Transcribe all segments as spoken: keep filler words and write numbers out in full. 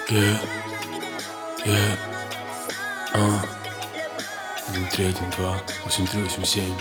Yeah, yeah, а один три один два восемь три восемь семь.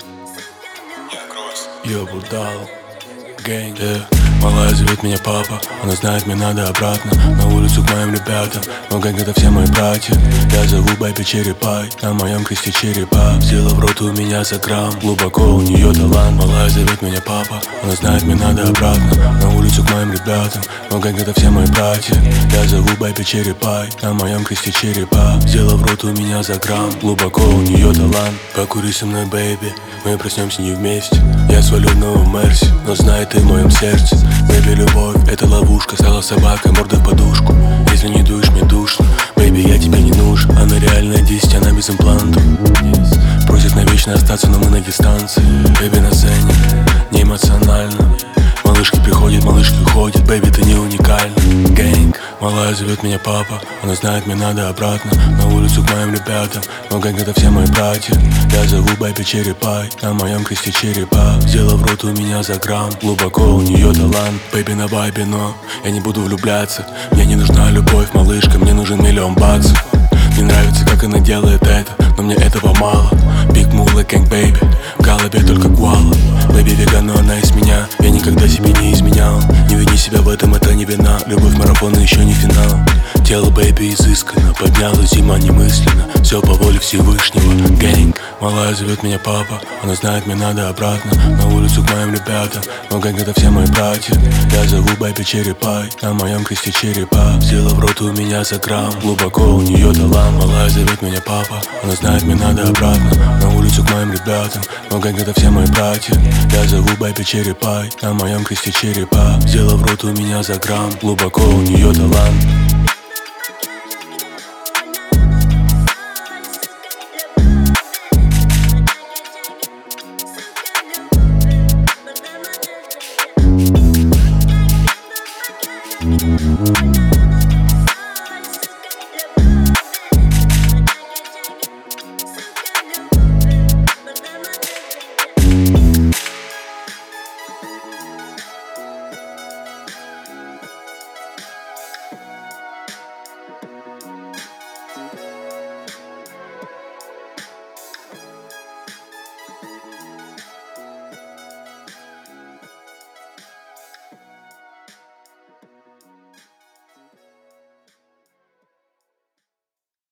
Я Будал, гэнг. Yeah. Малая зовет меня папа, она знает, мне надо обратно на улицу к моим ребятам, но гэнг это все мои братья. Я зову Бэби Черепай, на моем кресте черепа. Взяла в рот у меня за грамм, глубоко у нее талант. Малая зовет меня папа, она знает, мне надо обратно на улицу к моим ребятам, но гэнг это все мои братья. Я зову Бэби Черепай, на моем кресте черепа. Взяла в рот у меня за грамм, глубоко у нее талант. Покури со мной, бэйби, мы проснемся не вместе. Я свалю в новую Мерси, но знает ты в моем сердце. Бэйби, любовь, это ловушка, стала собакой, мордой в подушку. Если не дуешь, мне душно, бэйби, я тебе не нужен. Она реальная десять, она без имплантов. Просит навечно остаться, но мы на дистанции. Бэйби на сцене, не эмоционально. Малышки приходят, малышки уходят, бэйби, ты не уникальна. Гэнг, малая зовет меня папа, она знает, мне надо обратно на улицу к моим ребятам, но гэнг это все мои братья. Я зову Бэби Черепай, на моем кресте черепа. Взяла в рот у меня за грамм, глубоко у нее талант. Бэйби на вайбе, но я не буду влюбляться. Мне не нужна любовь, малышка, мне нужен миллион баксов. Мне нравится, как она делает это, но мне этого мало. Big Move like gang, baby, в голове только гуала. Бэби веган, но она из меня, я никогда себе не изменял. Не вини себя в этом, это не вина. Любовь марафона еще не финал. Тело бэйби изысканно, поднялась зима немысленно. Все по воле Всевышнего. Гэнг, малая зовет меня папа, она знает, мне надо обратно на улицу к моим ребятам, но гэнг это все мои братья. Я зову Бэби Черепай, на моем кресте черепа. Взяла в рот у меня за грамм, глубоко у нее талант. Малая зовет меня папа, она знает, мне надо обратно на улицу к моим ребятам, но гэнг это все мои братья. Я зову Бэби Черепай, на моем кресте черепа. Взяла в рот у меня за грамм, глубоко у нее талант.